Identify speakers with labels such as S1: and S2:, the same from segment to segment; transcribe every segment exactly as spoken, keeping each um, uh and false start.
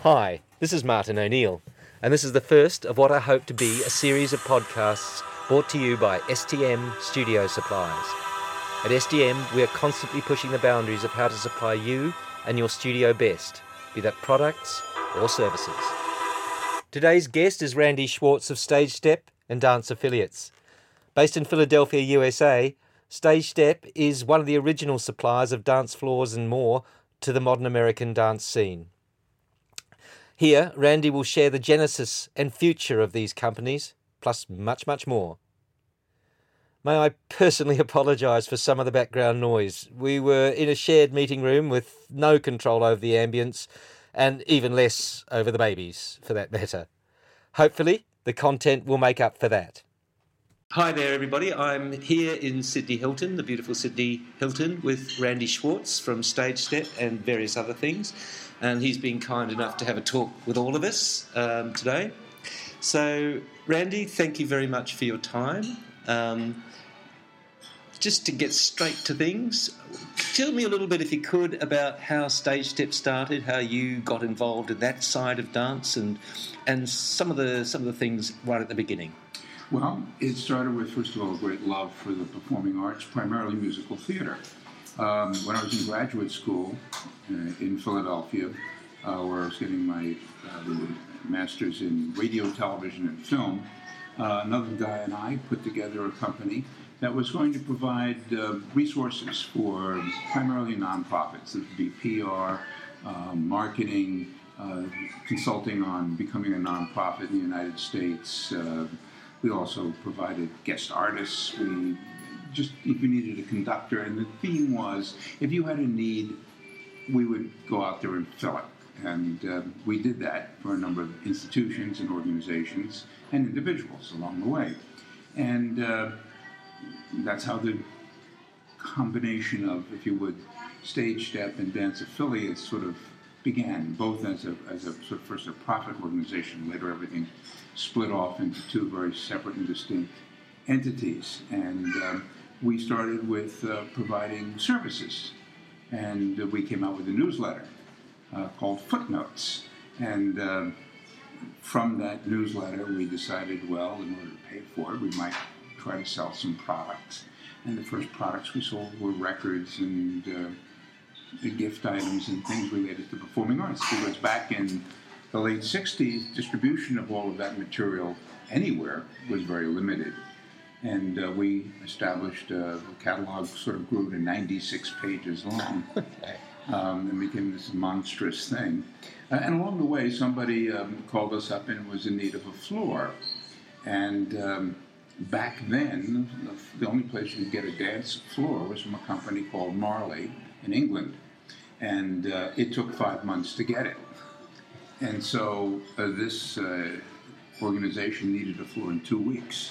S1: Hi, this is Martin O'Neill, and this is the first of what I hope to be a series of podcasts brought to you by S T M Studio Supplies. At S T M, we are constantly pushing the boundaries of how to supply you and your studio best, be that products or services. Today's guest is Randy Schwartz of Stage Step and Dance Affiliates. Based in Philadelphia, U S A, Stage Step is one of the original suppliers of dance floors and more to the modern American dance scene. Here, Randy will share the genesis and future of these companies, plus much, much more. May I personally apologise for some of the background noise. We were in a shared meeting room with no control over the ambience, and even less over the babies, for that matter. Hopefully, the content will make up for that. Hi there, everybody. I'm here in Sydney Hilton, the beautiful Sydney Hilton, with Randy Schwartz from Stage Step and various other things. And he's been kind enough to have a talk with all of us um, today. So, Randy, thank you very much for your time. Um, just to get straight to things, tell me a little bit, if you could, about how Stage Step started, how you got involved in that side of dance, and and some of the some of the things right at the beginning.
S2: Well, it started with, first of all, a great love for the performing arts, primarily musical theater. Um, when I was in graduate school uh, in Philadelphia, uh, where I was getting my uh, master's in radio, television, and film, uh, another guy and I put together a company that was going to provide uh, resources for primarily nonprofits. It would be P R, uh, marketing, uh, consulting on becoming a nonprofit in the United States. Uh, we also provided guest artists. We just, if you needed a conductor, and the theme was, if you had a need, we would go out there and fill it. And uh, we did that for a number of institutions and organizations and individuals along the way. And uh, that's how the combination of, if you would, Stage Step and Dance Affiliates sort of began, both as a, as a sort of first a profit organization, later everything split off into two very separate and distinct entities. And um, we started with uh, providing services. And uh, we came out with a newsletter uh, called Footnotes. And uh, from that newsletter, we decided, well, in order to pay for it, we might try to sell some products. And the first products we sold were records and uh, the gift items and things related to performing arts. Because back in the late sixties, distribution of all of that material anywhere was very limited. And uh, we established uh, a catalog, sort of grew to ninety-six pages long, um, and became this monstrous thing. Uh, and along the way, somebody um, called us up and was in need of a floor. And um, back then, the only place you could get a dance floor was from a company called Marley in England. And uh, it took five months to get it. And so uh, this uh, organization needed a floor in two weeks.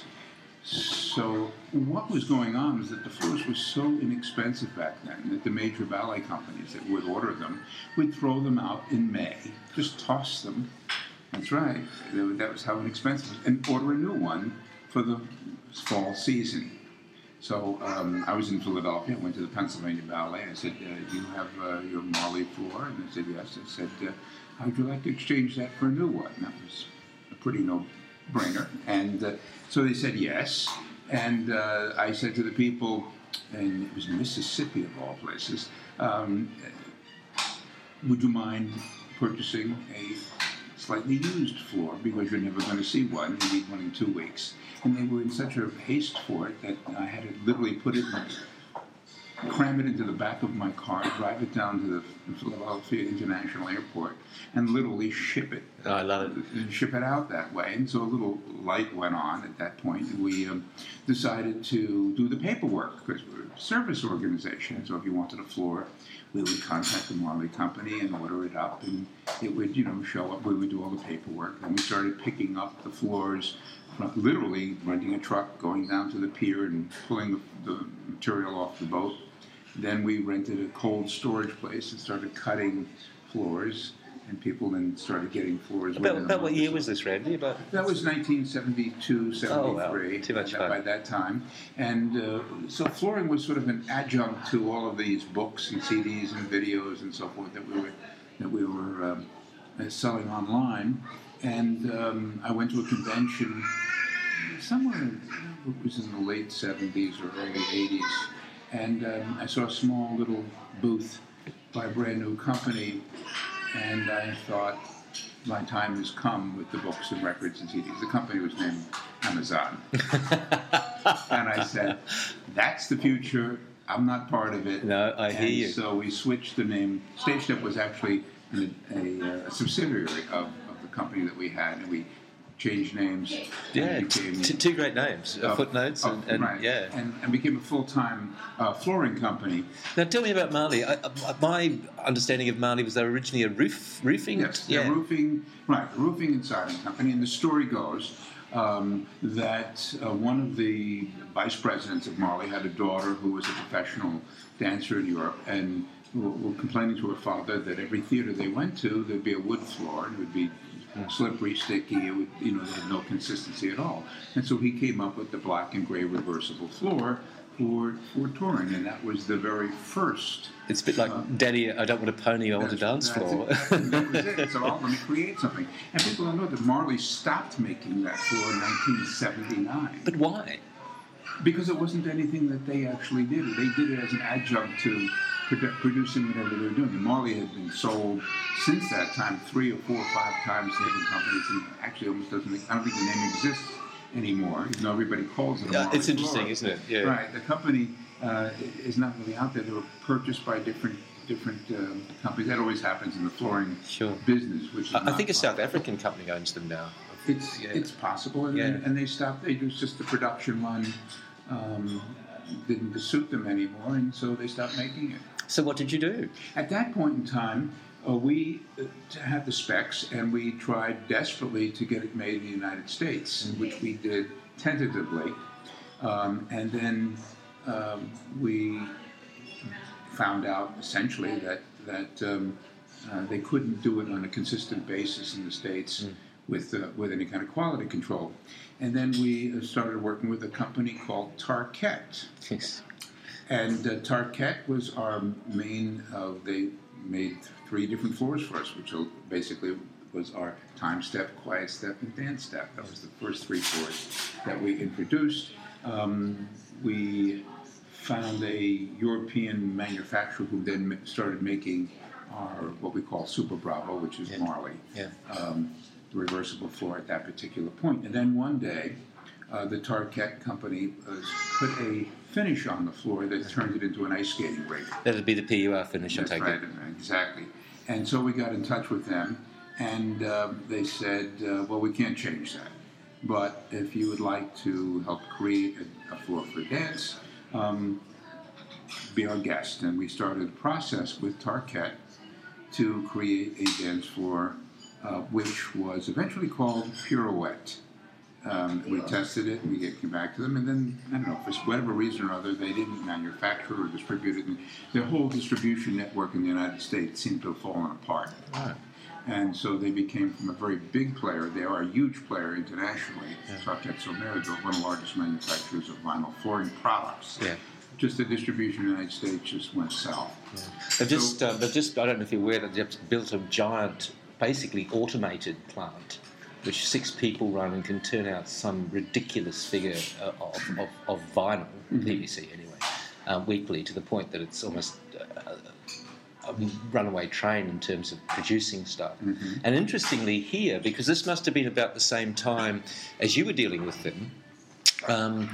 S2: So what was going on is that the floors were so inexpensive back then that the major ballet companies that would order them would throw them out in May, just toss them. That's right. That was how inexpensive it was. And order a new one for the fall season. So um, I was in Philadelphia. I went to the Pennsylvania Ballet. I said, uh, do you have uh, your Marley floor? And they said, yes. I said, uh, how would you like to exchange that for a new one? And that was a pretty no-brainer. And uh, so they said yes. And uh, I said to the people, and it was Mississippi of all places, um, would you mind purchasing a slightly used floor, because you're never going to see one. You need one in two weeks. And they were in such a haste for it that I had to literally put it, in, cram it into the back of my car, drive it down to the Philadelphia International Airport, and literally ship it.
S1: Oh, I love it.
S2: And ship it out that way. And so a little light went on at that point. We um, decided to do the paperwork, because we're a service organization. So if you wanted a floor, we would contact the Marley company and order it up, and it would, you know, show up. We would do all the paperwork. Then we started picking up the floors, literally renting a truck, going down to the pier and pulling the, the material off the boat. Then we rented a cold storage place and started cutting floors, and people then started getting floors.
S1: About, about what year was this, Randy? About
S2: That was nineteen seventy-two, seventy-three.
S1: Oh, wow. Too much fun.
S2: By that time. And uh, so flooring was sort of an adjunct to all of these books and C Ds and videos and so forth that we were, that we were um, uh, selling online. And um, I went to a convention somewhere, it was in the late seventies or early eighties, and um, I saw a small little booth by a brand new company, and I thought, my time has come with the books and records and C Ds. The company was named Amazon. And I said, that's the future. I'm not part of it.
S1: No, I
S2: and
S1: hear you.
S2: So we switched the name. StageStep was actually a, a, a subsidiary of, of the company that we had, and we changed names.
S1: Yeah,
S2: and became,
S1: t- two great names, uh, Footnotes, and, and
S2: right,
S1: yeah,
S2: and, and became a full-time uh, flooring company.
S1: Now, tell me about Marley. I, I, my understanding of Marley was they were originally a roof roofing.
S2: Yes,
S1: yeah.
S2: a roofing, right, a roofing and siding company. And the story goes um, that uh, one of the vice presidents of Marley had a daughter who was a professional dancer in Europe, and were complaining to her father that every theater they went to, there'd be a wood floor, and it would be slippery, sticky. It would, you know, they had no consistency at all. And so he came up with the black and gray reversible floor for for touring, and that was the very first.
S1: It's a bit like, uh, Daddy, I don't want a pony, I want a dance floor.
S2: It. That was it. So well, let me create something. And people don't know that Marley stopped making that floor in nineteen seventy-nine.
S1: But why?
S2: Because it wasn't anything that they actually did. They did it as an adjunct to produ- producing whatever they were doing. And Marley had been sold since that time three or four or five times to different companies, and actually almost doesn't. I don't think the name exists anymore, even though everybody calls it a
S1: Yeah,
S2: Marley
S1: it's interesting,
S2: floor.
S1: isn't it? Yeah.
S2: Right. The company uh, is not really out there. They were purchased by different different um, companies. That always happens in the flooring
S1: Sure.
S2: business. Which is
S1: I, I think a
S2: not
S1: South African company owns them now.
S2: It's
S1: Yeah.
S2: it's possible, and,
S1: Yeah.
S2: they, and they stopped. They was just the production run um, didn't suit them anymore, and so they stopped making it.
S1: So what did you do?
S2: At that point in time, uh, we uh, had the specs, and we tried desperately to get it made in the United States,
S1: Mm-hmm.
S2: which we did tentatively, um, and then um, we found out essentially that that um, uh, they couldn't do it on a consistent basis in the States. Mm. With, uh, with any kind of quality control. And then we uh, started working with a company called Tarkett.
S1: Yes.
S2: And uh, Tarkett was our main, uh, they made three different floors for us, which basically was our time step, quiet step, and dance step. That was the first three floors that we introduced. Um, we found a European manufacturer who then ma- started making our, what we call Super Bravo, which is
S1: yeah.
S2: Marley.
S1: Yeah.
S2: Um, reversible floor at that particular point. And then one day, uh, the Tarkett company uh, put a finish on the floor that turned it into an ice skating rink.
S1: That'd be the P U R finish,
S2: That's
S1: I take
S2: right,
S1: it.
S2: exactly. And so we got in touch with them, and um, they said, uh, well, we can't change that. But if you would like to help create a, a floor for dance, um, be our guest. And we started a process with Tarkett to create a dance floor Uh, which was eventually called Pirouette. Um, we tested it, and we get, came back to them, and then, I don't know, for whatever reason or other, they didn't manufacture or distribute it. And their whole distribution network in the United States seemed to have fallen apart.
S1: Right.
S2: And so they became from a very big player. They are a huge player internationally.
S1: Yeah.
S2: Tarkett Sommer, one of the largest manufacturers of vinyl flooring products.
S1: Yeah.
S2: Just the distribution in the United States just went south.
S1: Yeah. They've just,
S2: So,
S1: uh, they've just, I don't know if you're aware that they've built a giant, basically automated plant, which six people run and can turn out some ridiculous figure of, of, of vinyl, mm-hmm. P V C anyway, um, weekly, to the point that it's almost uh, a runaway train in terms of producing stuff. Mm-hmm. And interestingly here, because this must have been about the same time as you were dealing with them, um,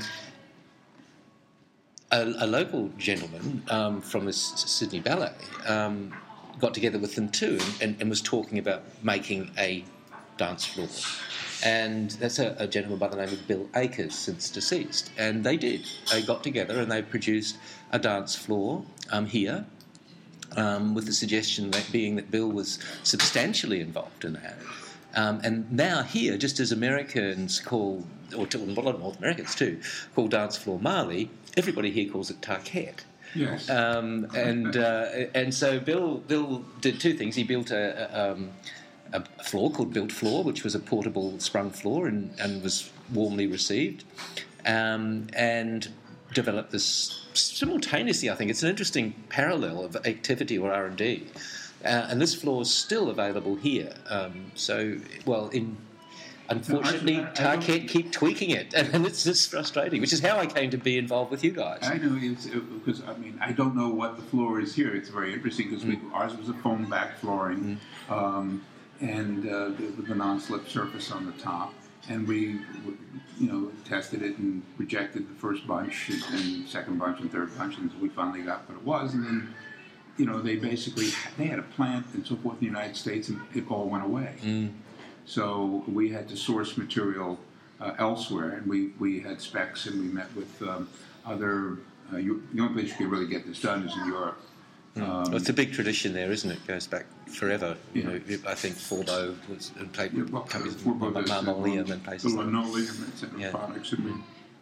S1: a, a local gentleman um, from the S- Sydney Ballet um, got together with them too and, and, and was talking about making a dance floor. And that's a, a gentleman by the name of Bill Akers, since deceased. And they did. They got together and they produced a dance floor um, here, um, with the suggestion that being that Bill was substantially involved in that. Um, and now here, just as Americans call, or a lot of North Americans too, call dance floor Marley, everybody here calls it Tarkett.
S2: Yes.
S1: Um, and uh, and so Bill Bill did two things. He built a, a, um, a floor called Built Floor, which was a portable sprung floor and, and was warmly received, um, and developed this simultaneously. I think it's an interesting parallel of activity or R and D.
S3: Uh, and this floor is still available here. Um, so, well, in unfortunately,
S2: No, I- I- I
S3: Target
S2: don't-
S3: keep tweaking it, and it's just frustrating, which is how I came to be involved with you guys.
S2: I know it's because I mean I don't know what the floor is here. It's very interesting because
S3: Mm.
S2: ours was a foam back flooring,
S3: Mm.
S2: um, and uh, with the non-slip surface on the top. And we, you know, tested it and rejected the first bunch and second bunch and third bunch, and we finally got what it was. And then, you know, they basically they had a plant and so forth in the United States, and it all went away.
S3: Mm.
S2: So we had to source material uh, elsewhere, and we, we had specs, and we met with um, other. Uh, you, the only place you can really get this done is in Europe.
S3: Mm.
S2: Um,
S3: Well, it's a big tradition there, isn't it? It goes back forever. You
S2: Yeah.
S3: know, I think Forbo was and played
S2: yeah, well,
S3: companies
S2: for both us, uh,
S3: Marmolium and places.
S2: the
S3: like
S2: linoleum and center
S3: Yeah.
S2: products, and we,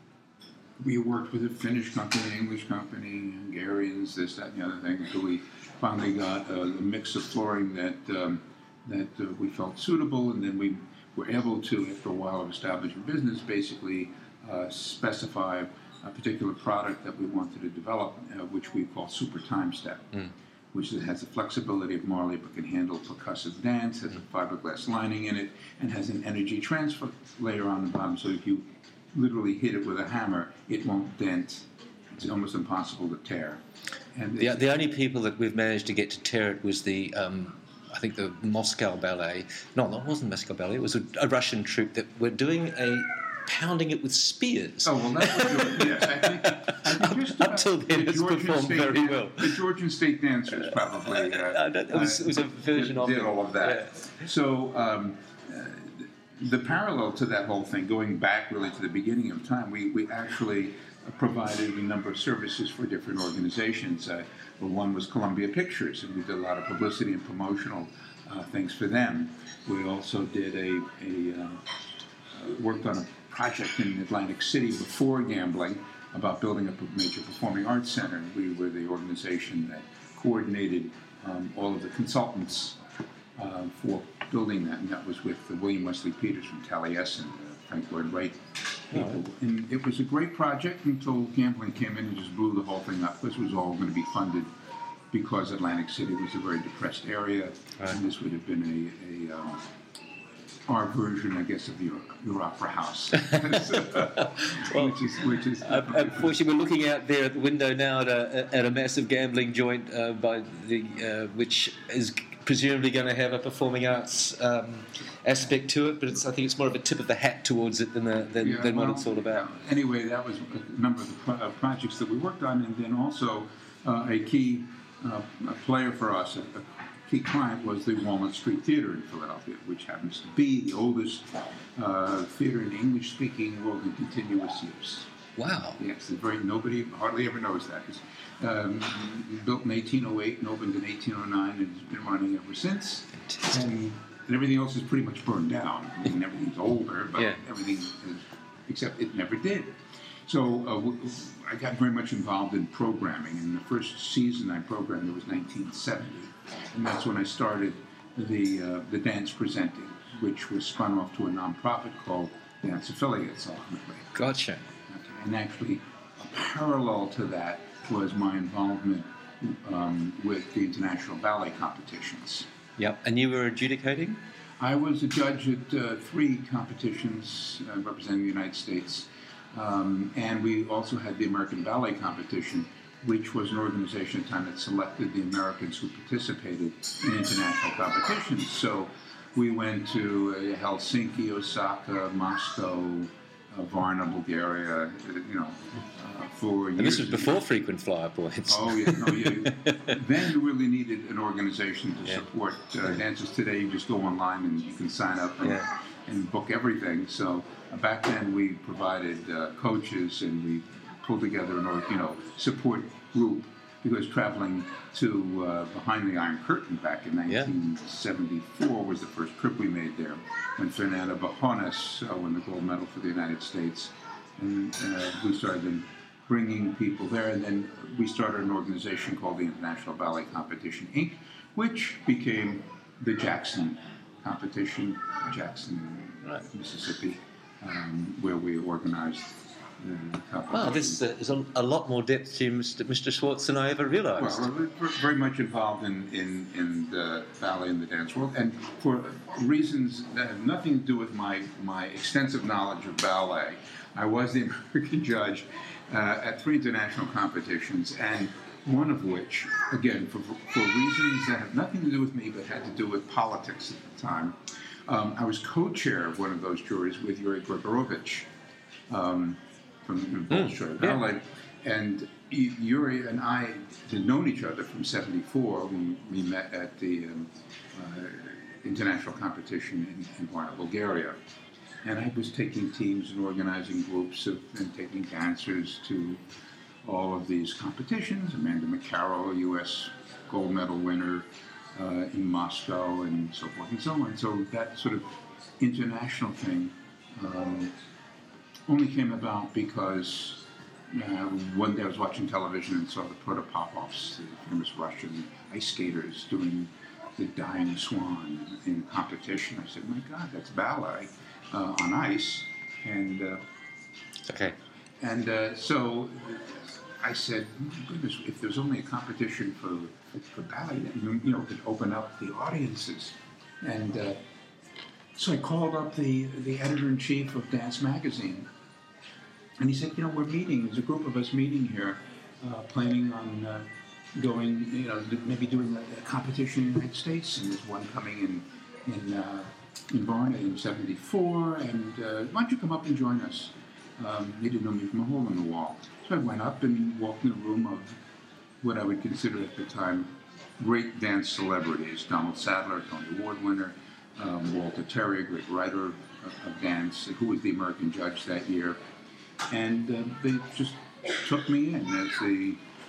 S2: we worked with a Finnish company, an English company, Hungarians, this, that, and the other thing, until we finally got a, a mix of flooring that um, that uh, we felt suitable, and then we were able to, after a while of establishing business, basically uh, specify a particular product that we wanted to develop, uh, which we call Super Time Step,
S3: Mm.
S2: which has the flexibility of Marley but can handle percussive dance, has a fiberglass lining in it, and has an energy transfer layer on the bottom. So if you literally hit it with a hammer, it won't dent. It's almost impossible to tear. And
S3: The, the only people that we've managed to get to tear it was the, um, I think the Moscow Ballet. No, no, it wasn't Moscow Ballet. It was a, a Russian troupe that were doing a pounding it with spears.
S2: Oh, well, that's what you're, yes. I think, I think just
S3: Up
S2: about
S3: till then,
S2: the
S3: it's
S2: Georgian
S3: performed
S2: State
S3: very
S2: Dan-
S3: well.
S2: The Georgian State Dancers probably. Uh,
S3: Uh, it, was, it was a version
S2: did,
S3: of
S2: did
S3: it.
S2: all of that. So um, uh, the parallel to that whole thing, going back really to the beginning of time, we, we actually provided a number of services for different organizations. Uh, one was Columbia Pictures, and we did a lot of publicity and promotional uh, things for them. We also did a, a um, uh, worked on a project in Atlantic City before gambling about building a major performing arts center. We were the organization that coordinated um, all of the consultants uh, for building that, and that was with uh, William Wesley Peters from Taliesin, uh, Frank Lloyd Wright people. And it was a great project until gambling came in and just blew the whole thing up. This was all going to be funded because Atlantic City was a very depressed area,
S3: Right.
S2: and this would have been a, a um, our version, I guess, of your, your opera house,
S3: Well,
S2: which is which is.
S3: Uh, unfortunately, we're looking out there at the window now at a, at a massive gambling joint, uh, by the uh, which is presumably going to have a performing arts um, aspect to it. But it's, I think it's more of a tip of the hat towards it than the, than,
S2: Yeah,
S3: than
S2: well,
S3: what it's all about.
S2: Anyway, that was a number of the pro- uh, projects that we worked on, and then also uh, a key uh, a player for us, a, a key client was the Walnut Street Theater in Philadelphia, which happens to be the oldest uh, theater in the English-speaking world in continuous use.
S3: Wow.
S2: Yes, it's very nobody hardly ever knows that. It's um, built in eighteen oh eight and opened in eighteen oh nine, and it's been running ever since.
S3: Fantastic.
S2: And, and everything else is pretty much burned down. I mean, everything's older, but
S3: Yeah.
S2: everything is, except it never did. So uh, w- I got very much involved in programming, and the first season I programmed was nineteen seventy, and that's when I started the uh, the dance presenting, which was spun off to a nonprofit called Dance Affiliates ultimately.
S3: Gotcha.
S2: Okay. And actually, a parallel to that was my involvement um, with the international ballet competitions.
S3: Yep. And you were adjudicating?
S2: I was a judge at uh, three competitions uh, representing the United States, um, and we also had the American Ballet Competition, which was an organization at the time that selected the Americans who participated in international competitions. So we went to uh, Helsinki, Osaka, Moscow, uh, Varna, Bulgaria, uh, you know, uh, for years.
S3: And this was before frequent flyer points.
S2: Oh, yeah, no, yeah. Then you really needed an organization to
S3: Yeah.
S2: support uh, dancers. Today, you just go online and you can sign up and,
S3: Yeah.
S2: and book everything. So uh, back then, we provided uh, coaches and we pulled together an, or- you know, support group, because traveling to uh, behind the Iron Curtain back in
S3: Yeah.
S2: nineteen seventy-four was the first trip we made there, when Fernanda Bajones uh, won the gold medal for the United States, and uh, we started then bringing people there, and then we started an organization called the International Ballet Competition, Incorporated, which became the Jackson Competition, Jackson,
S3: Right.
S2: Mississippi, um, where we organized the competition.
S3: Wow, this uh, is a, a lot more depth to Mister Mister Schwartz than I ever realised.
S2: Well, we're very much involved in, in, in the ballet and the dance world, and for reasons that have nothing to do with my, my extensive knowledge of ballet. I was the American judge uh, at three international competitions, and one of which, again, for, for reasons that have nothing to do with me but had to do with politics at the time, um, I was co-chair of one of those juries with Yuri Grigorovich um, from the Bolshoi
S3: mm, yeah.
S2: Ballet. And Yuri and I had known each other from seventy-four when we met at the um, uh, international competition in, in Varna, Bulgaria. And I was taking teams and organizing groups of, and taking dancers to all of these competitions. Amanda McCarroll, U S gold medal winner uh, in Moscow, and so forth and so on. So that sort of international thing um, only came about because Uh, one day I was watching television and saw the Protopopovs, the famous Russian ice skaters, doing the Dying Swan in competition. I said, my God, that's ballet uh, on ice. And uh,
S3: Okay.
S2: and uh, so I said, my goodness, if there's only a competition for, for ballet, that, you know, could open up the audiences. And uh, so I called up the, the editor-in-chief of Dance Magazine. And he said, you know, we're meeting, there's a group of us meeting here, uh, planning on uh, going, you know, maybe doing a, a competition in the United States, and there's one coming in in, uh, in Varna in seventy-four, and uh, why don't you come up and join us? Um, he didn't know me from a hole in the wall. So I went up and walked in a room of what I would consider at the time great dance celebrities, Donald Sadler, Tony Award winner, um, Walter Terry, great writer of, of dance, who was the American judge that year. And uh, they just took me in as the,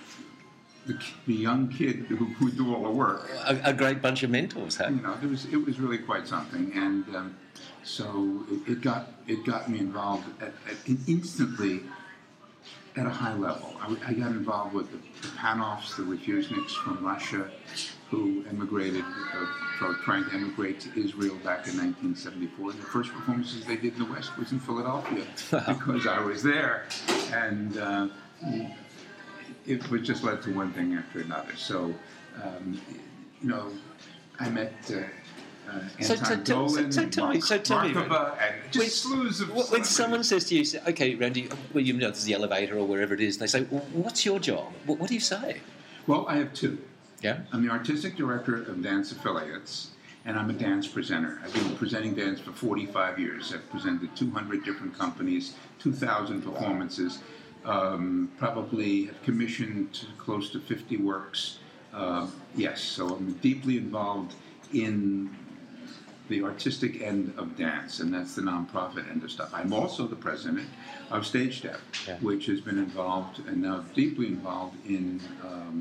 S2: the the young kid who would do all the work.
S3: A, a great bunch of mentors, huh?
S2: You know, it was it was really quite something, and um, so it, it got it got me involved at, at instantly at a high level. I, I got involved with the, the Panovs, the Refuseniks from Russia, who emigrated, uh, or trying to emigrate to Israel back in nineteen seventy-four. The first performances they did in the West was in Philadelphia because I was there, and uh, it was just led to one thing after another. So, um, you know, I met uh, uh,
S3: So,
S2: Anton
S3: so,
S2: Dolan,
S3: so, so tell me,
S2: Mark,
S3: so tell me,
S2: Markova, and just
S3: when,
S2: slews of
S3: when
S2: celebrities.
S3: someone says to you, say, okay, Randy, well, you know, there's the elevator or wherever it is, and they say, well, what's your job? What, what do you say?
S2: Well, I have two.
S3: Yeah.
S2: I'm the artistic director of Dance Affiliates, and I'm a dance presenter. I've been presenting dance for forty-five years. I've presented two hundred different companies, two thousand performances, um, probably have commissioned close to fifty works. Uh, yes, so I'm deeply involved in the artistic end of dance, and that's the nonprofit end of stuff. I'm also the president of Stage Step,
S3: Yeah.
S2: which has been involved and now deeply involved in um,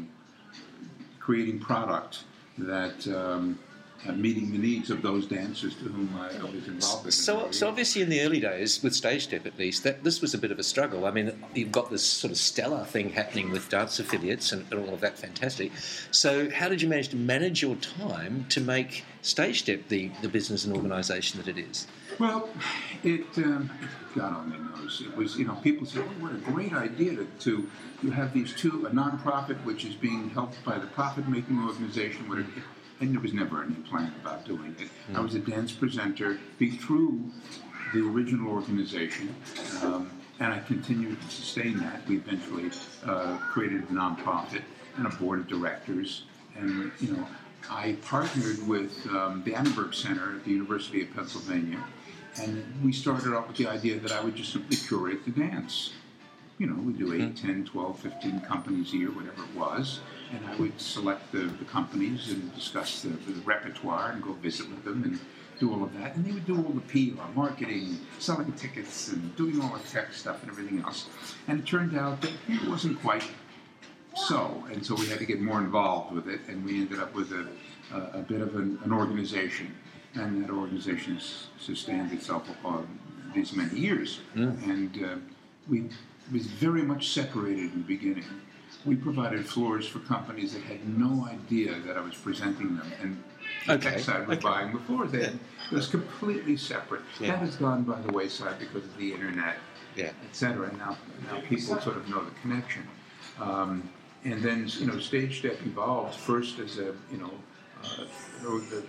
S2: creating product that um, uh, meeting the needs of those dancers to whom I was involved with.
S3: So, so obviously in the early days, with Stage Step at least, that this was a bit of a struggle. I mean, you've got this sort of stellar thing happening with dance affiliates and, and all of that, fantastic. So how did you manage to manage your time to make Stage Step the, the business and organisation that it is?
S2: Well, it, um, God only knows. It was, you know, people said, oh, what a great idea to, to you have these two, a non-profit which is being helped by the profit-making organization, what it, and there was never any plan about doing it. Mm. I was a dance presenter through the original organization, um, and I continued to sustain that. We eventually uh, created a non-profit and a board of directors, and, you know, I partnered with um, the Annenberg Center at the University of Pennsylvania, and we started off with the idea that I would just simply curate the dance. You know, we do eight, ten, twelve, fifteen companies a year, whatever it was, and I would select the, the companies and discuss the, the repertoire and go visit with them and do all of that. And they would do all the P R, marketing, selling tickets, and doing all the tech stuff and everything else. And it turned out that it wasn't quite so, and so we had to get more involved with it, and we ended up with a, a, a bit of an, an organization. And that organization has sustained itself for these many years. Mm. And uh, we was very much separated in the beginning. We provided floors for companies that had no idea that I was presenting them. And The
S3: Okay.
S2: tech side was
S3: Okay.
S2: buying the floors. They,
S3: Yeah.
S2: It was completely separate.
S3: Yeah.
S2: That has gone by the wayside because of the internet,
S3: Yeah.
S2: et cetera. Now, now people sort of know the connection. Um, and then, you know, Stage Step evolved first as a, you know, uh, a,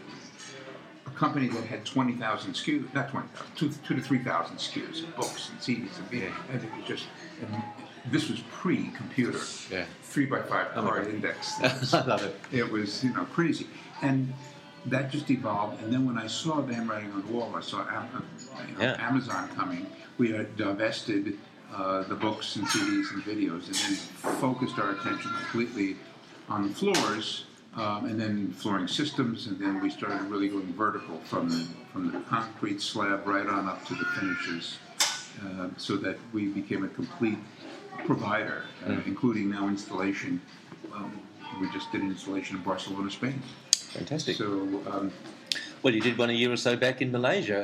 S2: a company that had twenty thousand S K Us, not twenty thousand, two, two to three thousand S K Us, books and C Ds and videos. And it was just, and this was pre-computer,
S3: Yeah.
S2: three by five
S3: Oh my
S2: card
S3: God.
S2: index.
S3: I love it.
S2: It was, you know, crazy. And that just evolved. And then when I saw the handwriting on the wall, I saw Am- you know,
S3: Yeah.
S2: Amazon coming. We had divested uh, the books and C Ds and videos and then focused our attention completely on the floors um, and then flooring systems. And then we started really going vertical from the, from the concrete slab right on up to the finishes uh, so that we became a complete provider, uh,
S3: Mm.
S2: including now installation. Um, we just did installation in Barcelona, Spain.
S3: Fantastic.
S2: So, um,
S3: Well, you did one a year or so back in Malaysia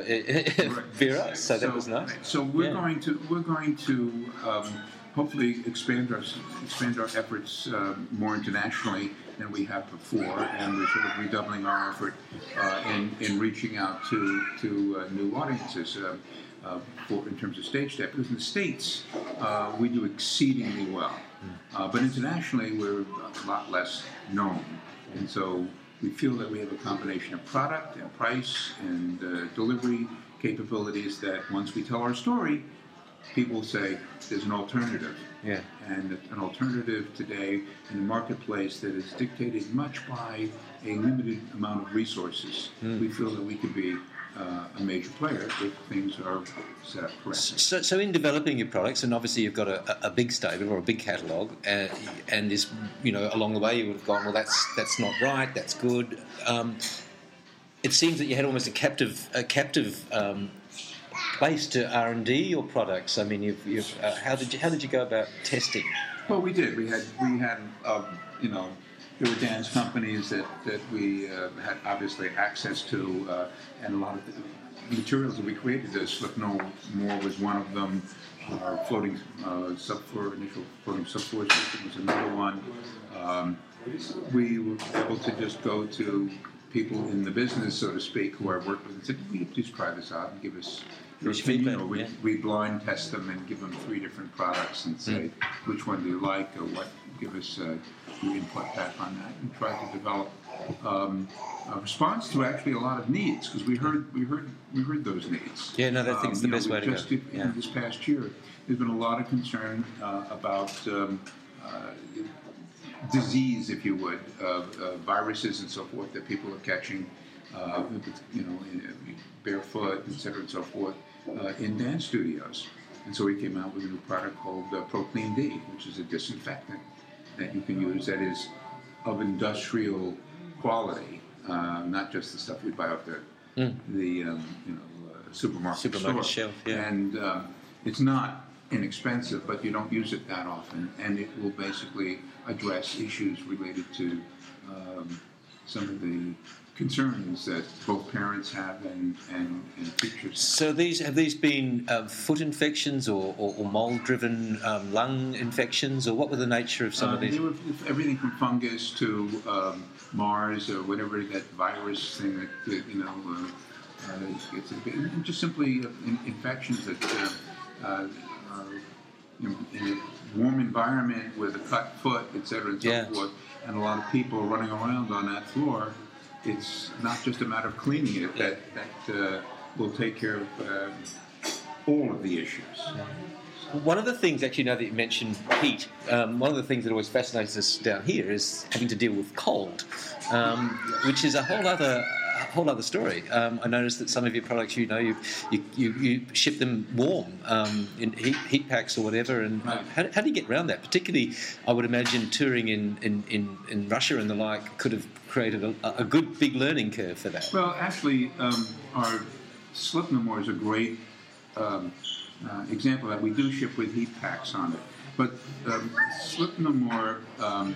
S3: via us, so that was nice.
S2: So we're
S3: Yeah.
S2: going to we're going to um, hopefully expand our expand our efforts uh, more internationally than we have before, and we're sort of redoubling our effort uh, in in reaching out to to uh, new audiences. Uh, uh, for, in terms of Stage Step, because in the States uh, we do exceedingly well, uh, but internationally we're a lot less known, and so we feel that we have a combination of product and price and uh, delivery capabilities that once we tell our story, people say there's an alternative.
S3: Yeah.
S2: And an alternative today in the marketplace that is dictated much by a limited amount of resources.
S3: Mm.
S2: We feel that we could be uh, a major player if things are set up correctly.
S3: So, so in developing your products, and obviously you've got a, a big stable or a big catalogue, uh, and this, you know, along the way you would have gone, well, that's that's not right, that's good. Um, it seems that you had almost a captive a captive um, place to R and D your products. I mean, you've, you've, uh, how did you how did you go about testing?
S2: Well, we did. We had we had um, you know. There were dance companies that, that we uh, had obviously access to, uh, and a lot of the materials that we created. The Slip No More was one of them. Our floating uh, subfloor, initial floating subfloor system was another one. Um, we were able to just go to people in the business, so to speak, who I worked with and said, "Will you please try this out and give us your
S3: Give us
S2: opinion?"
S3: feedback,
S2: Or we,
S3: yeah.
S2: we blind test them and give them three different products and say, which one do you like, or what? Give us uh, your input back on that, and try to develop um, a response to actually a lot of needs, because we heard we heard we heard those needs.
S3: Yeah, no, I think it's the
S2: you know,
S3: best way to
S2: just
S3: go.
S2: in
S3: Yeah.
S2: this past year, there's been a lot of concern uh, about um, uh, disease, if you would, of uh, viruses and so forth that people are catching, uh, with, you know, in, barefoot, et cetera, and so forth, uh, in dance studios. And so we came out with a new product called uh, ProClean D, which is a disinfectant that you can use that is of industrial quality, uh, not just the stuff you buy off the
S3: Mm.
S2: the um, you know uh, supermarket,
S3: Supermarket
S2: store.
S3: shelf, yeah.
S2: And uh, it's not inexpensive, but you don't use it that often, and it will basically address issues related to um, some of the concerns that both parents have and, and, and teachers
S3: So these have these been um, foot infections or, or, or mold-driven um, lung infections, or what were the nature of some
S2: Uh,
S3: of these?
S2: They were everything from fungus to um, Mars or whatever that virus thing that, that you know uh, uh, gets and just simply uh, in, infections that uh, uh, are you know, in a warm environment with a cut foot, et cetera, and so
S3: Yeah.
S2: forth, and a lot of people running around on that floor. It's not just a matter of cleaning it that that uh, will take care of uh, all of the issues.
S3: One of the things, actually, now that you mentioned heat, um, one of the things that always fascinates us down here is having to deal with cold, um, which is a whole other a whole other story. Um, I noticed that some of your products, you know, you you, you, you ship them warm um, in heat, heat packs or whatever. And
S2: Right.
S3: how, how do you get around that? Particularly, I would imagine touring in, in, in, in Russia and the like could have created a, a good big learning curve for that.
S2: Well, actually, um, our Slip No More is a great um, uh, example that we do ship with heat packs on it. But um, Slip No More, um,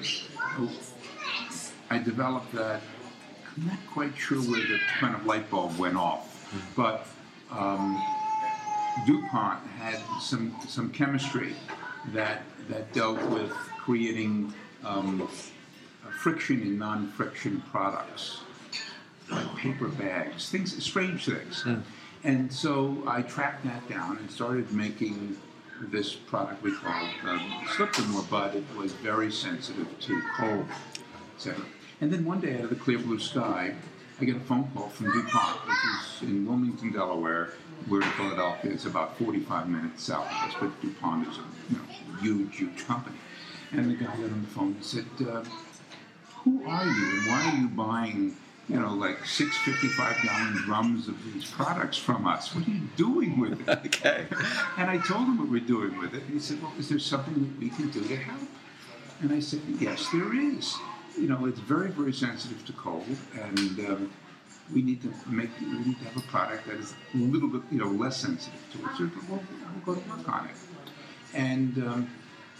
S2: I developed that. I'm not quite sure where the kind of light bulb went off, but um, DuPont had some some chemistry that that dealt with creating um, friction in non-friction products. like paper bags, things, strange things.
S3: Mm.
S2: And so I tracked that down and started making this product we called um, Slip-N-More, but it was very sensitive to cold, et cetera. And then one day, out of the clear blue sky, I get a phone call from DuPont, which is in Wilmington, Delaware. We're in Philadelphia. It's about forty-five minutes south of us, but DuPont is a you know, huge, huge company. And the guy got on the phone and said, uh, who are you and why are you buying, you know, like six fifty-five gallon drums of these products from us? What are you doing with it?
S3: Okay.
S2: And I told him what we're doing with it. And he said, well, is there something that we can do to help? And I said, yes, there is. You know, it's very, very sensitive to cold, and um, we need to make, we need to have a product that is a little bit, you know, less sensitive to it. So we'll, we'll go to work on it. And um,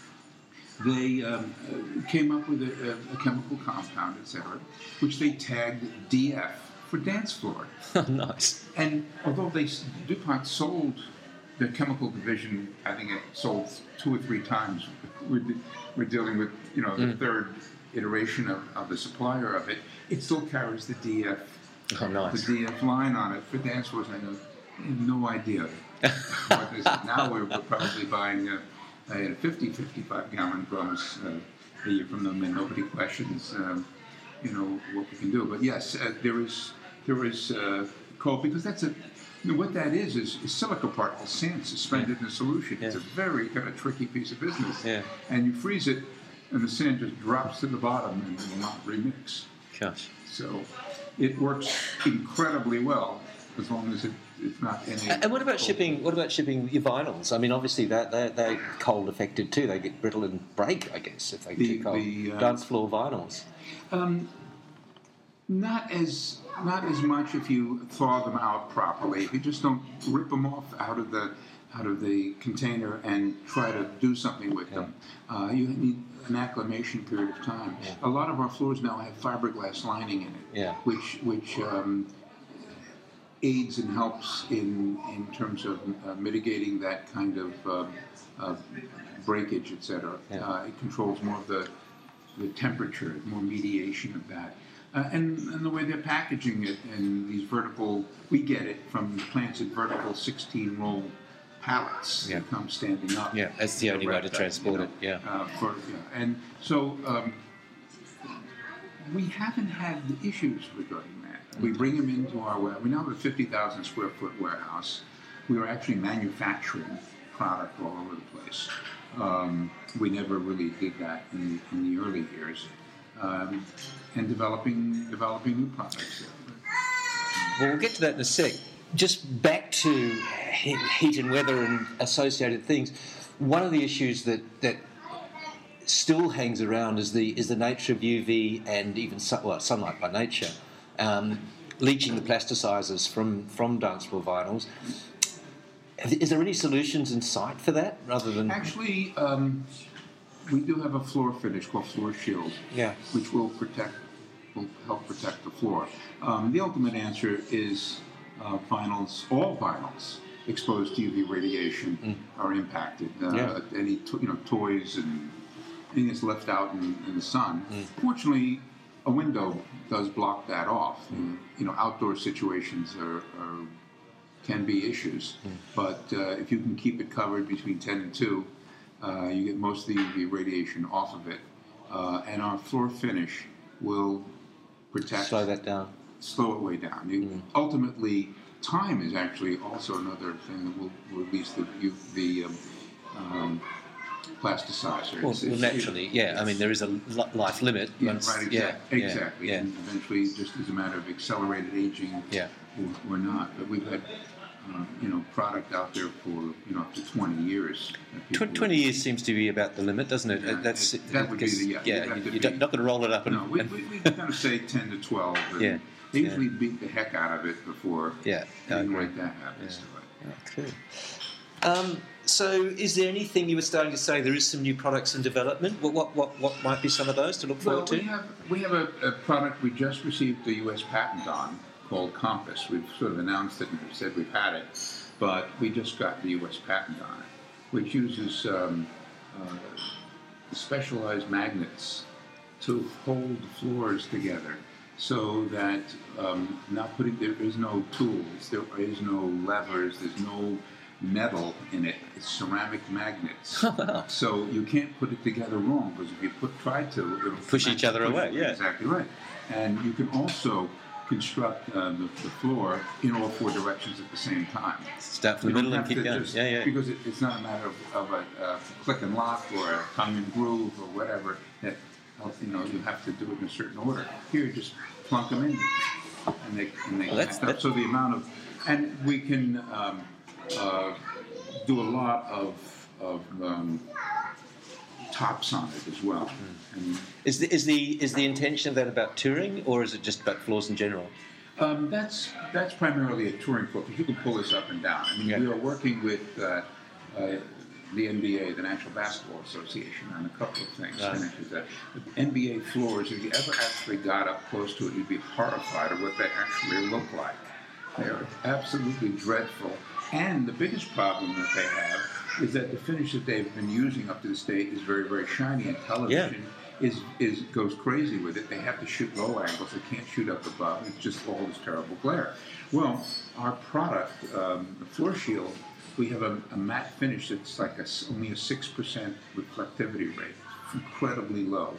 S2: they um, uh, came up with a, a, a chemical compound, et cetera, which they tagged D F for dance floor.
S3: Nice.
S2: And although they DuPont sold the chemical division, I think it sold two or three times. We're, we're dealing with, you know, the
S3: Mm.
S2: third iteration of, of the supplier of it. It still carries the D F,
S3: Oh, nice.
S2: the D F line on it for dance floors. I know, I have no idea what this is. Now we're, we're probably buying uh, uh, fifty, fifty-five gallon drums uh, a year from them, and nobody questions, um, you know, what we can do. But yes, uh, there is there is uh, cold, because that's a you know, what that is is, is silica particle sand suspended
S3: Yeah.
S2: in a solution. It's a
S3: Yeah.
S2: very kind of tricky piece of business.
S3: Yeah.
S2: And you freeze it, and the sand just drops to the bottom and will not remix.
S3: Gosh.
S2: So it works incredibly well as long as it, it's not any.
S3: And what about shipping? What about shipping your vinyls? I mean, obviously that they're, they're cold affected too. They get brittle and break, I guess, if they
S2: The-
S3: get too cold.
S2: the, uh,
S3: Dance floor vinyls.
S2: Um, not as not as much if you thaw them out properly. If you just don't rip them off out of the out of the container and try to do something with them, uh, you need an acclimation period of time.
S3: Yeah.
S2: A lot of our floors now have fiberglass lining in it,
S3: Yeah.
S2: which which um, aids and helps in in terms of uh, mitigating that kind of uh, uh, breakage, et cetera.
S3: Yeah.
S2: Uh, it controls more of the the temperature, more mediation of that. Uh, and, and the way they're packaging it in these vertical, we get it from the plants in vertical sixteen roll pallets
S3: Yeah.
S2: that come standing up.
S3: Yeah, that's the only way to
S2: Direct,
S3: transport
S2: you
S3: it.
S2: know,
S3: Yeah.
S2: Uh, for, yeah. And so um, we haven't had the issues regarding that. We bring them into our warehouse. We now have a fifty thousand square foot warehouse. We are actually manufacturing product all over the place. Um, we never really did that in the, in the early years. Um, and developing developing new products.
S3: Well, we'll get to that in a sec. Just back to he- heat and weather and associated things. One of the issues that, that still hangs around is the is the nature of U V and even sun, well, sunlight by nature, um, leaching the plasticizers from from dance floor vinyls. Is there any solutions in sight for that, rather than
S2: Actually, um, we do have a floor finish called Floor Shield,
S3: yeah,
S2: which will protect, will help protect the floor. Um, the ultimate answer is uh, vinyls. All vinyls exposed to U V radiation
S3: Mm.
S2: are impacted. Uh,
S3: Yeah.
S2: Any to, you know toys and anything that's left out in, in the sun.
S3: Mm.
S2: Fortunately, a window does block that off. And, you know, outdoor situations are, are can be issues,
S3: Mm.
S2: but uh, if you can keep it covered between ten and two, uh, you get most of the U V radiation off of it, uh, and our floor finish will protect,
S3: slow that down?
S2: slow it way down. You,
S3: Mm.
S2: Ultimately, time is actually also another thing that will release the U- the um, um, plasticizer.
S3: Well,
S2: It's-
S3: well,
S2: it's-
S3: naturally, yeah. I mean, there is a li- life limit.
S2: Yeah,
S3: once-
S2: right,
S3: yeah,
S2: exactly.
S3: yeah,
S2: exactly.
S3: Yeah,
S2: And eventually, just as a matter of accelerated aging,
S3: yeah.
S2: or, or not. But we've had, uh, you know, product out there for, you know, up to twenty years. that people-
S3: Tw- Twenty years seems to be about the limit, doesn't it?
S2: Yeah,
S3: Uh, That's
S2: it- that would be
S3: because-
S2: the- yeah,
S3: yeah.
S2: you'd have
S3: you-
S2: to
S3: You're
S2: be-
S3: not going to roll it up and,
S2: No, we,
S3: and
S2: we, we kind of say ten to twelve. And
S3: Yeah,
S2: They
S3: yeah.
S2: usually beat the heck out of it before
S3: yeah. I
S2: anything
S3: agree.
S2: like that happens
S3: Yeah.
S2: to it.
S3: Oh, cool. Um, so, is there anything you were starting to say? There is some new products in development. What what what, what might be some of those to look
S2: Well,
S3: forward
S2: we
S3: to?
S2: have we have a, a product we just received the U S patent on called Compass. We've sort of announced it and said we've had it, but we just got the U S patent on it, which uses um, uh, specialized magnets to hold floors together so that um, not putting, there is no tools, there is no levers, there's no metal in it. It's ceramic magnets.
S3: Oh, wow.
S2: So you can't put it together wrong, because if you put try to, it'll
S3: Push each other
S2: push-
S3: away, yeah.
S2: Exactly right. And you can also construct uh, the, the floor in all four directions at the same time.
S3: Start from
S2: You
S3: the
S2: don't
S3: middle and
S2: have
S3: keep
S2: to
S3: going.
S2: just-
S3: Yeah, yeah.
S2: Because it, it's not a matter of, of a, a click and lock or a tongue and groove or whatever that, uh, you know, you have to do it in a certain order. Here, you just plunk them in, and they and they
S3: Well, that's-
S2: connect up.
S3: that-
S2: So the amount of, and we can um, uh, do a lot of of um, tops on it as well. And,
S3: Is the, is the is the intention of that about touring, or is it just about floors in general?
S2: Um, that's that's primarily a touring floor, because you can pull this up and down. I mean,
S3: Yeah.
S2: we are working with uh, uh, the N B A, the National Basketball Association, on a couple of things.
S3: Right.
S2: Finishes that. The N B A floors, if you ever actually got up close to it, you'd be horrified of what they actually look like. They are absolutely dreadful. And the biggest problem that they have is that the finish that they've been using up to this date is very, very shiny, and television is is goes crazy with it. They have to shoot low angles. They can't shoot up above. It's just all this terrible glare. Well, our product, um, the Floor Shield, we have a, a matte finish that's like a, only a six percent reflectivity rate. It's incredibly low.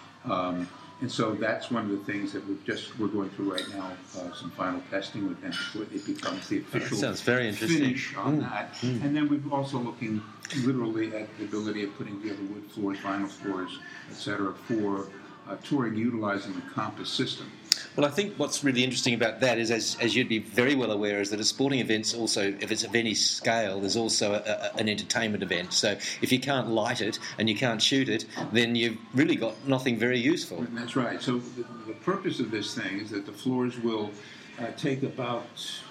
S2: Um, and so that's one of the things that we've just we're going through right now, uh, some final testing with them before it becomes the official
S3: sounds very interesting.
S2: finish on
S3: Mm.
S2: that. And then we're also looking literally at the ability of putting together wood floors, vinyl floors, et cetera, for uh, touring utilizing the Compass system.
S3: Well, I think what's really interesting about that is, as, as you'd be very well aware, is that a sporting event's also, if it's of any scale, there's also a, a, an entertainment event. So if you can't light it and you can't shoot it, then you've really got nothing very useful.
S2: And that's right. So the, the purpose of this thing is that the floors will uh, take about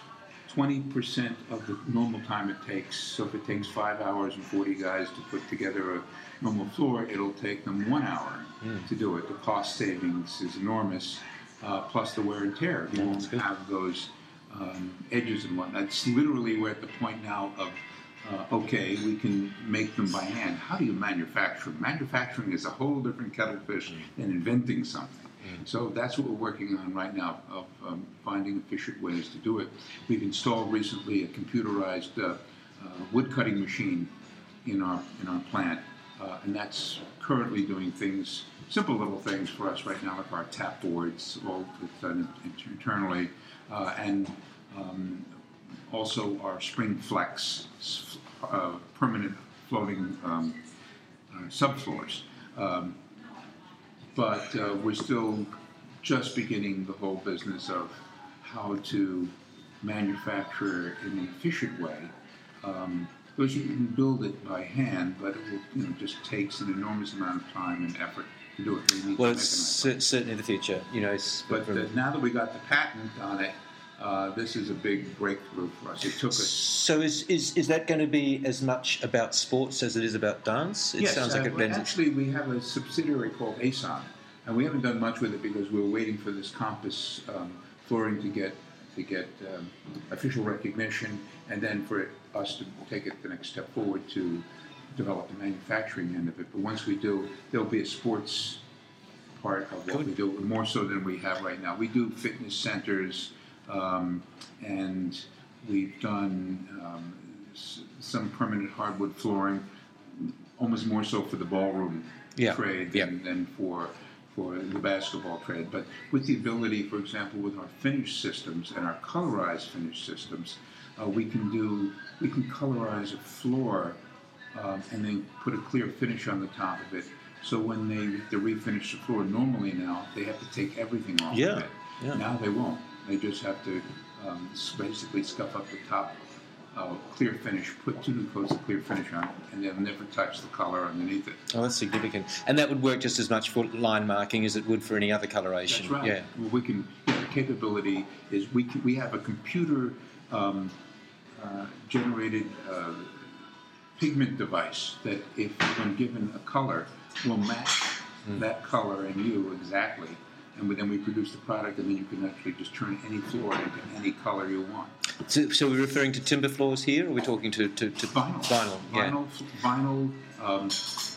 S2: twenty percent of the normal time it takes. So if it takes five hours and forty guys to put together a normal floor, it'll take them one hour
S3: Mm.
S2: to do it. The cost savings is enormous, uh, plus the wear and tear. You
S3: Yeah,
S2: won't
S3: that's good.
S2: have those um, edges and whatnot. It's literally we're at the point now of Uh, okay, we can make them by hand. How do you manufacture them? Manufacturing is a whole different kettle of fish than inventing something. So that's what we're working on right now, of um, finding efficient ways to do it. We've installed recently a computerized uh, uh, wood cutting machine in our in our plant, uh, and that's currently doing things, simple little things for us right now, like our tap boards, all it's done internally, uh, and um, also our Spring Flex uh, permanent floating um, uh, subfloors. Um, but uh, we're still just beginning the whole business of how to manufacture in an efficient way. Um, because you can build it by hand, but it will, you know, just takes an enormous amount of time and effort to do it. We need
S3: Well,
S2: to
S3: it's
S2: mechanize it.
S3: cer- certainly the future, you know. It's
S2: But uh, now that we got the patent on it, uh, this is a big breakthrough for us. It took us.
S3: So is, is is that going to be as much about sports as it is about dance? It
S2: yes,
S3: sounds like
S2: uh,
S3: it blends.
S2: actually, we have a subsidiary called A S O N, and we haven't done much with it because we're waiting for this Compass um, flooring to get to get um, official recognition, and then for it, us to take it the next step forward to develop the manufacturing end of it. But once we do, there'll be a sports part of what
S3: Good.
S2: we do, more so than we have right now. We do fitness centers, um, and we've done um, s- some permanent hardwood flooring, almost more so for the ballroom
S3: Yeah.
S2: trade
S3: Yeah.
S2: than, than for for the basketball trade. But with the ability, for example, with our finish systems and our colorized finish systems, uh, we can do we can colorize a floor um, and then put a clear finish on the top of it. So when they to refinish the floor, normally now they have to take everything off
S3: Yeah,
S2: of it.
S3: yeah.
S2: Now they won't. They just have to um, s- basically scuff up the top, uh, clear finish, put two new coats of clear finish on it, and they'll never touch the color underneath it.
S3: Oh, that's significant. And that would work just as much for line marking as it would for any other coloration.
S2: That's right.
S3: Yeah.
S2: Well, we can. Yeah, the capability is we can, we have a computer um, uh, generated uh, pigment device that, if when given a color, will match
S3: Mm.
S2: that color and you exactly. And then we produce the product, and then you can actually just turn any floor into any color you want.
S3: So, so we're referring to timber floors here, or are we talking to, to, to
S2: Vinyl.
S3: Vinyl, yeah.
S2: Vinyl. Vinyl. Um,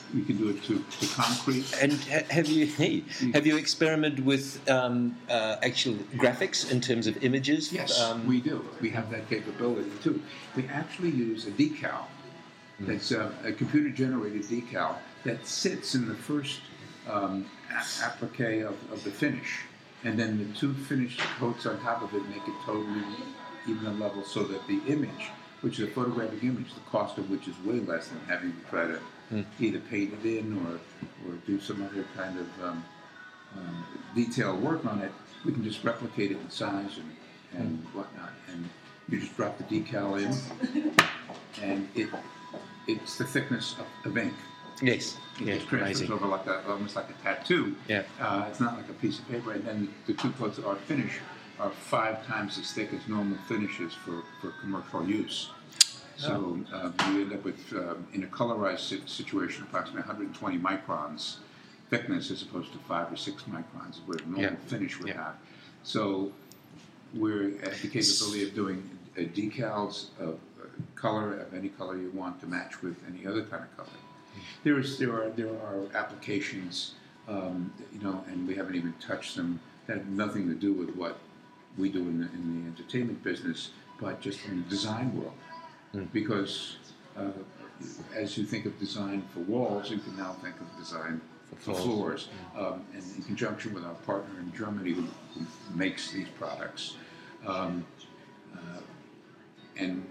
S2: We can do it to, to concrete.
S3: And ha- have you hey, have you experimented with um, uh, actual graphics in terms of images?
S2: Yes,
S3: um,
S2: we do. We have that capability too. We actually use a decal. That's a, a computer-generated decal that sits in the first um, a- applique of, of the finish, and then the two finished coats on top of it make it totally even a level, so that the image, which is a photographic image, the cost of which is way less than having to try to mm. either paint it in or or do some other kind of um, um, detailed work on it. We can just replicate it in size and, and mm. whatnot, and you just drop the decal in, and it it's the thickness of, of ink.
S3: Yes.
S2: It
S3: yeah,
S2: just transfers
S3: amazing.
S2: over like a, almost like a tattoo.
S3: Yeah.
S2: Uh, it's not like a piece of paper, and then the two coats of our finish are five times as thick as normal finishes for, for commercial use. So uh, you end up with, um, in a colorized si- situation, approximately one hundred twenty microns thickness as opposed to five or six microns, where a normal
S3: Yeah.
S2: finish would
S3: Yeah.
S2: have. So we're at the capability of doing uh, decals of uh, color, of any color you want, to match with any other kind of color. There is, there are, there are applications, um, you know, and we haven't even touched them, that have nothing to do with what we do in the, in the entertainment business, but just in the design world. Mm. Because uh, as you think of design for walls, you can now think of design for floors. floors. Mm. Um, and in conjunction with our partner in Germany who, who makes these products, um, uh, and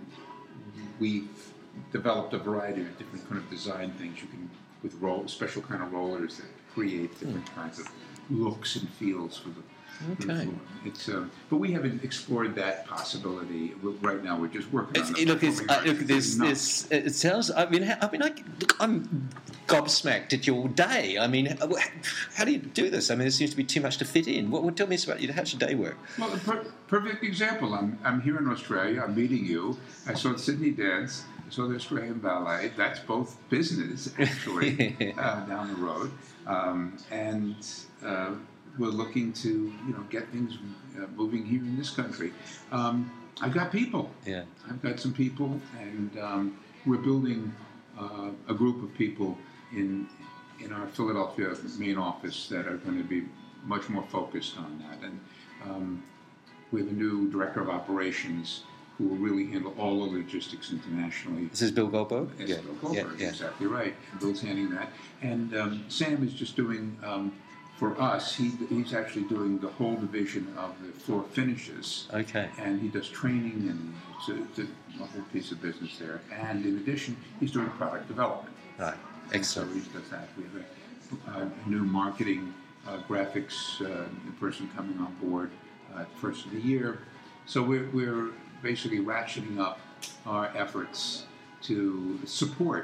S2: we've developed a variety of different kind of design things. You can, with roll, special kind of rollers that create different mm. kinds of looks and feels for the
S3: Okay.
S2: It's, um, but we haven't explored that possibility right now. We're just working on it.
S3: Look, it's, uh, look, there's, there's, it sounds. I mean, I mean, I, look, I'm gobsmacked at your day. I mean, how, how do you do this? I mean, there seems to be too much to fit in. What, what tell me about you? How's your day work?
S2: Well, a per- perfect example. I'm I'm here in Australia. I'm meeting you. I saw Sydney dance. I saw the Australian Ballet. That's both business, actually, uh, down the road, um, and. Uh, We're looking to, you know, get things uh, moving here in this country. Um, I've got people.
S3: Yeah.
S2: I've got some people, and um, we're building uh, a group of people in in our Philadelphia main office that are going to be much more focused on that. And um, we have a new director of operations who will really handle all the logistics internationally.
S3: This is Bill Goldberg?
S2: Yes,
S3: yeah.
S2: Bill Goldberg,
S3: yeah, yeah.
S2: exactly right. Bill's handling that. And um, Sam is just doing... Um, For us, he, he's actually doing the whole division of the floor finishes.
S3: Okay.
S2: And he does training, and it's a, it's a whole piece of business there. And in addition, he's doing product development.
S3: Right. Excellent.
S2: And so he does that. We have a, a new marketing uh, graphics uh, person coming on board uh, at the first of the year. So we're, we're basically ratcheting up our efforts to support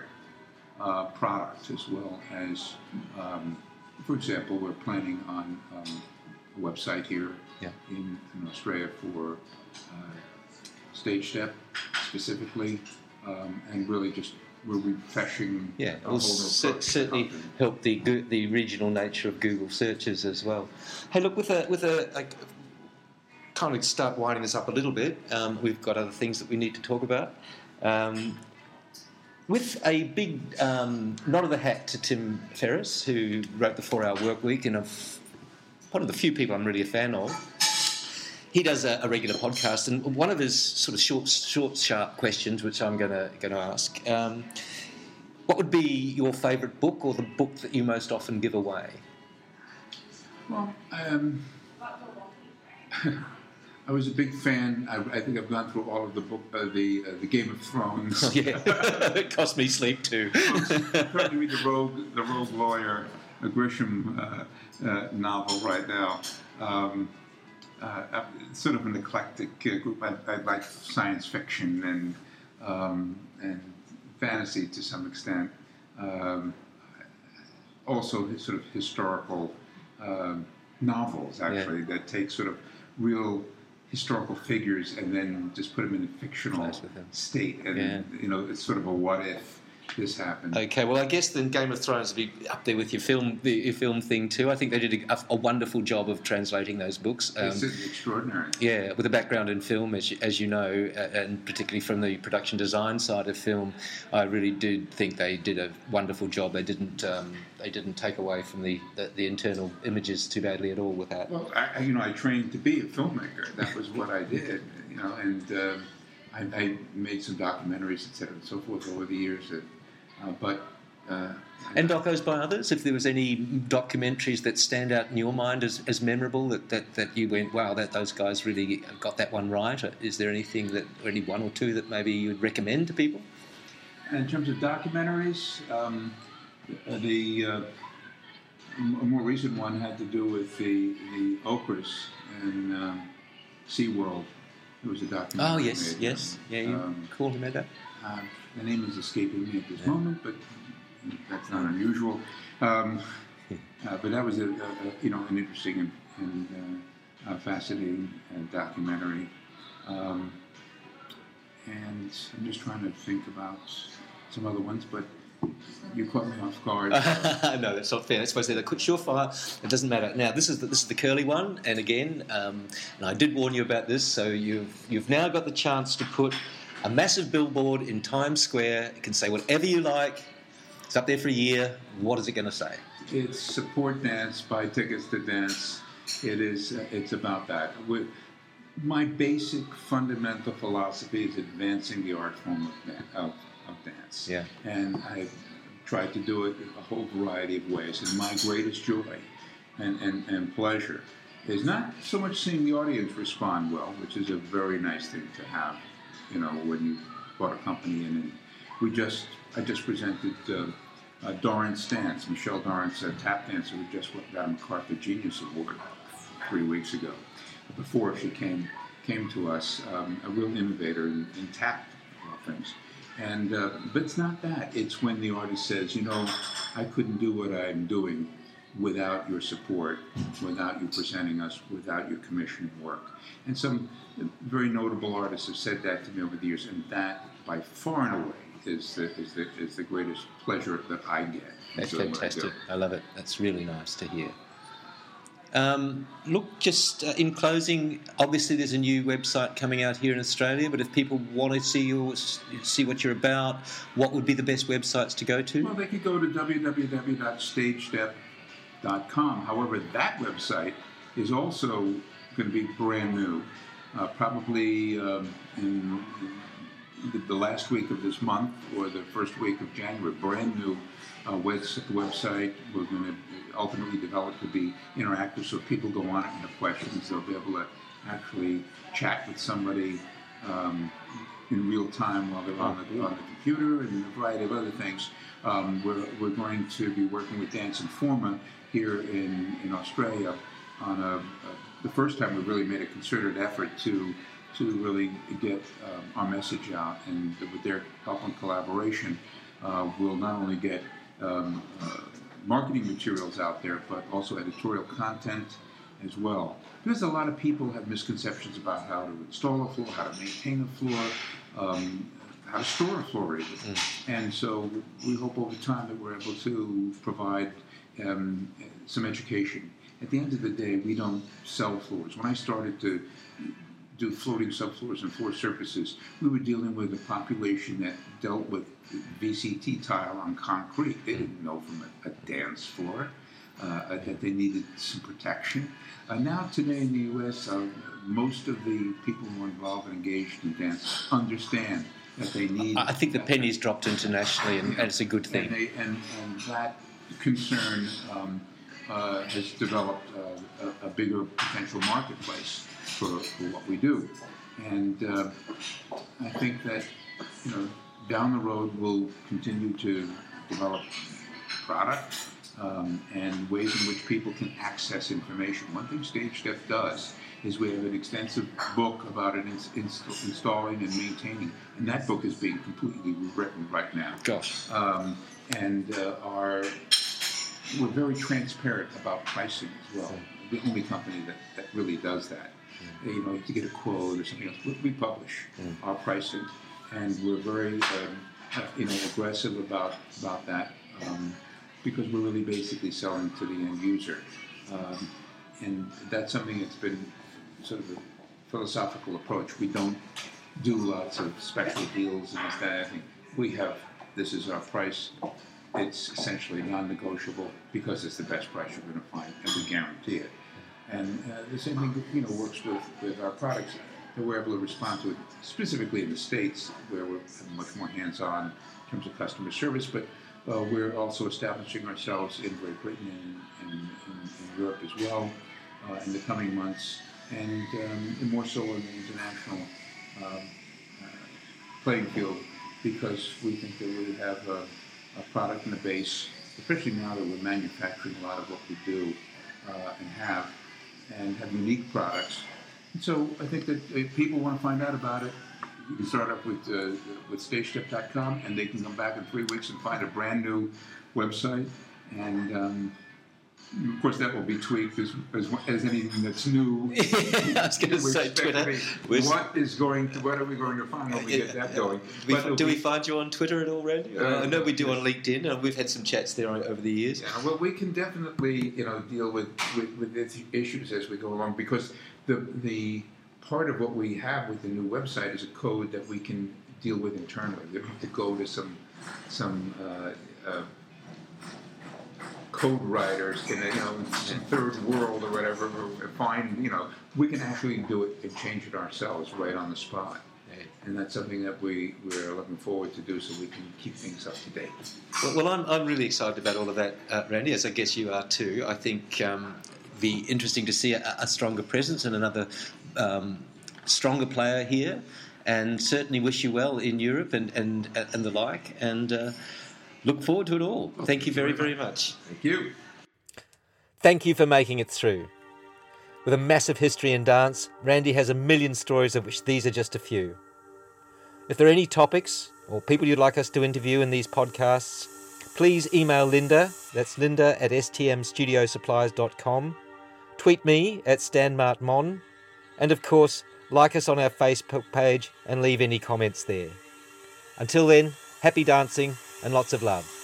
S2: uh, product as well as... Um, For example, we're planning on um, a website here
S3: yeah.
S2: in, in Australia for uh, Stage Step specifically, um, and really just we're refreshing.
S3: Yeah,
S2: a
S3: will
S2: whole
S3: c- certainly help the the regional nature of Google searches as well. Hey, look, with a with a like, kind of start winding this up a little bit. Um, we've got other things that we need to talk about. Um, With a big um, nod of the hat to Tim Ferriss, who wrote the Four Hour Work Week, and I've, one of the few people I'm really a fan of. He does a, a regular podcast, and one of his sort of short, short, sharp questions, which I'm going to going to ask, um, what would be your favourite book, or the book that you most often give away?
S2: Well, um, I was a big fan. I, I think I've gone through all of the book, uh, the uh, the Game of Thrones.
S3: Oh, yeah, it cost me sleep too.
S2: I'm trying to read the Rogue, the Rogue Lawyer, a Grisham uh, uh, novel right now. Um, uh, it's sort of an eclectic uh, group. I, I like science fiction and um, and fantasy to some extent. Um, also, sort of historical um, novels, actually, yeah. that take sort of real historical figures and then just put them in a fictional state, and
S3: yeah.
S2: you know, it's sort of a what if. this happened.
S3: Okay, well, I guess then Game of Thrones will be up there with your film, the, your film thing too. I think they did a, a wonderful job of translating those books. Um,
S2: This is extraordinary.
S3: Yeah, with a background in film, as you, as you know, uh, and particularly from the production design side of film, I really did think they did a wonderful job. They didn't um, they didn't take away from the, the, the internal images too badly at all with that.
S2: Well, I, you know, I trained to be a filmmaker. That was what I did. You know, and uh, I, I made some documentaries, et cetera, and so forth over the years. That, uh, but uh,
S3: and docos by others. If there was any documentaries that stand out in your mind as, as memorable, that, that, that you went, wow, that those guys really got that one right. Is there anything that, or any one or two that maybe you'd recommend to people?
S2: In terms of documentaries, um, the uh, a more recent one had to do with the the okras in um, SeaWorld. It was a documentary.
S3: Oh yes,
S2: made,
S3: yes, yeah. You
S2: um,
S3: called him that.
S2: Uh, the name is escaping me at this
S3: Yeah.
S2: moment, but that's not unusual. Um, uh, but that was a, a, a you know an interesting and, and uh, uh, fascinating uh, documentary. Um, and I'm just trying to think about some other ones, but you caught me off guard.
S3: No, that's not fair. That's why I said I could surefire. It doesn't matter. Now this is the, this is the curly one, and again, um, and I did warn you about this. So you've you've now got the chance to put a massive billboard in Times Square. You can say whatever you like. It's up there for a year. What is it going to say?
S2: It's support dance, buy tickets to dance. It is. Uh, it's about that. With, my basic fundamental philosophy is advancing the art form of, dan- of, of dance.
S3: Yeah.
S2: And I've tried to do it in a whole variety of ways. And my greatest joy and, and, and pleasure is not so much seeing the audience respond well, which is a very nice thing to have, you know, when you brought a company in. And we just, I just presented uh, uh, Dorrance Dance, Michelle Dorrance, a tap dancer who just got a MacArthur Genius Award three weeks ago. Before she came came to us, um, a real innovator in, in tap of all things. And uh, but it's not that. It's when the artist says, you know, I couldn't do what I'm doing without your support, without you presenting us, without your commissioning work. And some very notable artists have said that to me over the years, and that by far and away is the is the is the greatest pleasure that I get.
S3: That's
S2: So what I do.
S3: fantastic. I love it. That's really nice to hear. Um, look, just uh, in closing, obviously there's a new website coming out here in Australia, but if people want to see you, see what you're about, what would be the best websites to go to?
S2: Well, they could go to w w w dot stage step dot com. However, that website is also going to be brand new, uh, probably um, in the, the last week of this month or the first week of January. Brand new uh, web, website. We're going to ultimately develop to be interactive, so if people go on it and have questions, they'll be able to actually chat with somebody um, in real time while they're on the, on the computer, and a variety of other things. Um, we're, we're going to be working with Dance Informa here in, in Australia on a, a, the first time we've really made a concerted effort to to really get um, our message out, and with their help and collaboration, uh, we'll not only get um, uh, marketing materials out there, but also editorial content as well. Because a lot of people have misconceptions about how to install a floor, how to maintain a floor, um, how to store a floor even. Mm. And so we hope over time that we're able to provide um, some education. At the end of the day, we don't sell floors. When I started to do floating subfloors and floor surfaces, we were dealing with a population that dealt with V C T tile on concrete. They didn't know from a, a dance floor uh, that they needed some protection. Uh, now today in the U S, uh, most of the people who are involved and engaged in dance understand that they need...
S3: I think the penny's dropped internationally, and, and it's a good thing.
S2: And, they, and, and that concern um, uh, has developed uh, a, a bigger potential marketplace for, for what we do. And uh, I think that, you know, down the road we'll continue to develop product um, and ways in which people can access information. One thing Stage Step does is we have an extensive book about it ins- inst- installing and maintaining, and that book is being completely rewritten right now.
S3: Gosh.
S2: Um, and uh, our, we're very transparent about pricing as well. The only company that, that really does that. Mm. You know, to get a quote or something else, we, we publish mm. our pricing, and we're very um, uh, you know, aggressive about about that um, because we're really basically selling to the end user, um, and that's something that's been sort of a philosophical approach. We don't do lots of special deals and this, that. I think we have, this is our price. It's essentially non-negotiable because it's the best price you're going to find, and we guarantee it. And uh, the same thing, you know, works with, with our products. That we're able to respond to it specifically in the States, where we're much more hands-on in terms of customer service. But uh, we're also establishing ourselves in Great Britain and, and, and, and Europe as well uh, in the coming months, and, um, and more so in the international um, uh, playing field, because we think that we have a, a product and a base, especially now that we're manufacturing a lot of what we do uh, and have, and have unique products. And so I think that if people want to find out about it, you can start up with uh, with stagestep dot com, and they can come back in three weeks and find a brand new website. And um, of course, that will be tweaked as as, as anything that's new.
S3: I was going to say Twitter.
S2: What is going to? What are we going to find when we get that going?
S3: We,
S2: but
S3: do
S2: we,
S3: we find you on Twitter at all, Randy? Uh, I know we do on LinkedIn, and we've had some chats there over the years.
S2: Yeah, well, we can definitely, you know, deal with with, with issues as we go along, because the the part of what we have with the new website is a code that we can deal with internally. We don't have to go to some some uh, uh, code writers in a, you know, some third world or whatever, or find, you know, we can actually do it and change it ourselves right on the spot. And that's something that we, we're looking forward to do, so we can keep things up to date.
S3: Well, well I'm, I'm really excited about all of that, uh, Randy, as I guess you are too. I think um, it'd be interesting to see a, a stronger presence and another um, stronger player here, and certainly wish you well in Europe and, and, and the like, and uh, look forward to it all. Well, thank you very, very much.
S2: Thank you.
S1: Thank you for making it through. With a massive history in dance, Randy has a million stories, of which these are just a few. If there are any topics or people you'd like us to interview in these podcasts, please email Linda, that's linda at s t m studio supplies dot com, tweet me at stanmartmon, and of course, like us on our Facebook page and leave any comments there. Until then, happy dancing and lots of love.